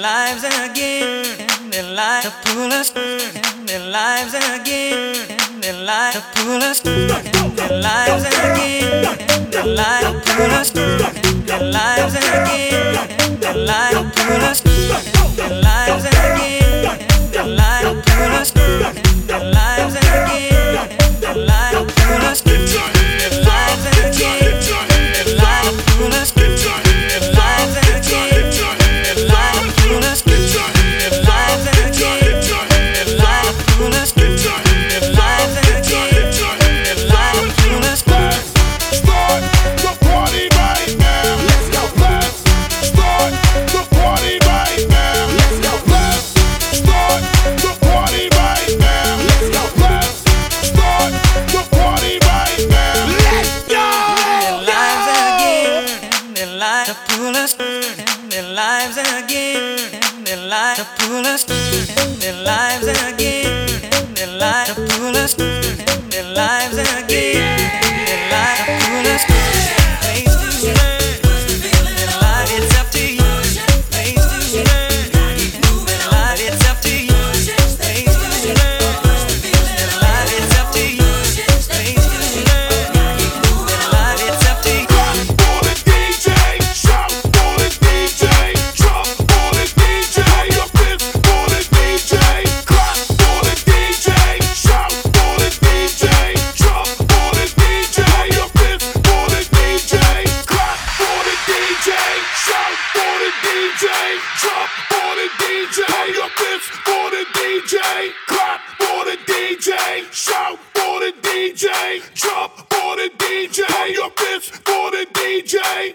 lives again, their lives to pull us, their lives again, their lives to pull us, their lives again, their lives to pull us, their lives again, their lives to pull us, their lives again, their lives to pull us, their lives again, their lives to pull us, their lives again, their lives to pull us, their lives again. Pull us, their lives again, their lives to pull us, their lives again, their lives to pull us, their lives again, their lives to pull us. Place to learn, their life it's up to you. Place to learn, their life it's up to you. Place to learn, their life it's up to you. Place to learn, their life it's up to you. Drop for the DJ, your fist for the DJ, clap for the DJ, shout for the DJ, drop for the DJ, your fist for the DJ.